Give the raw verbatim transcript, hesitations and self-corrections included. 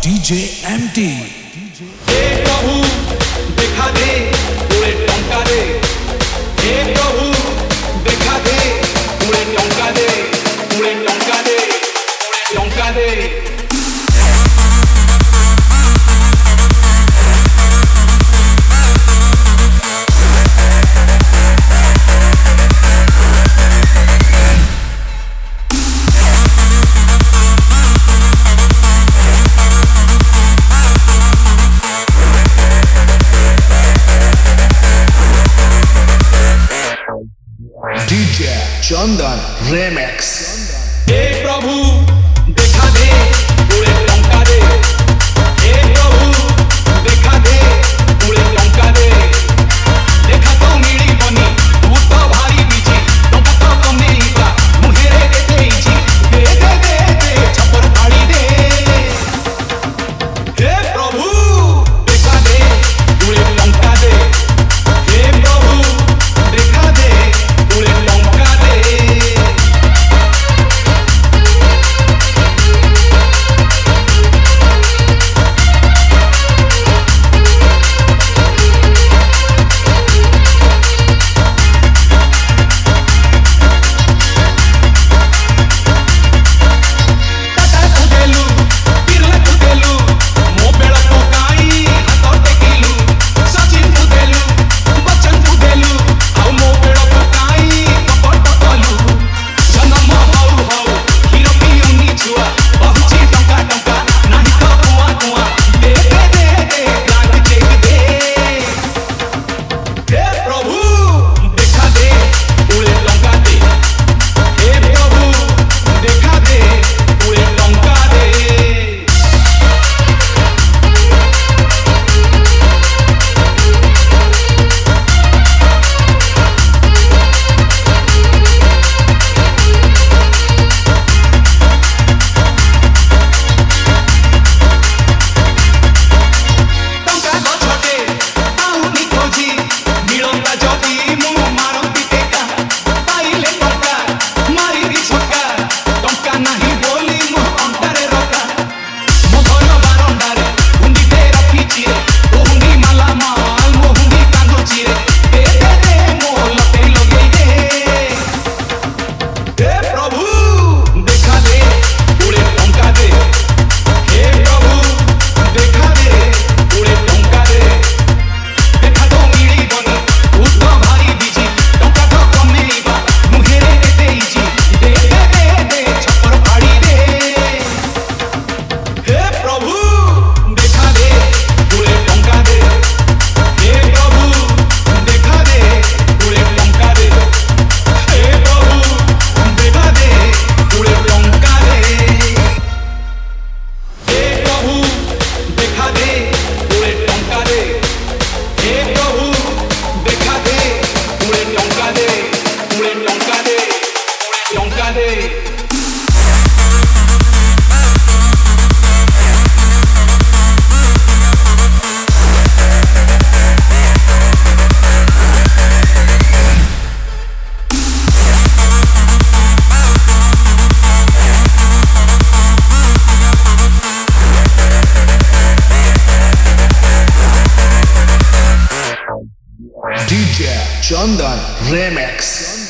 DJ MT. हे प्रभु देखा दे पूरे टंका दे, हे प्रभु देखा दे पूरे टंका दे, पूरे टंका दे, पूरे टंका दे। डीजे चंदन रेमिक्स। हे प्रभु देखा दे पूरे टंका दे, हे प्रभु देखा दे पूरे टंका दे। देखा तो मिली बनी तू तो भारी बिजी, टंका तो कमेइबा मुहेरे दे देइछि। दे दे दे दे छपर फाड़ी दे। हे प्रभु देखा दे पूरे टंका दे, हे प्रभु देखा दे पूरे टंका दे। डीजे चंदन रेमिक्स।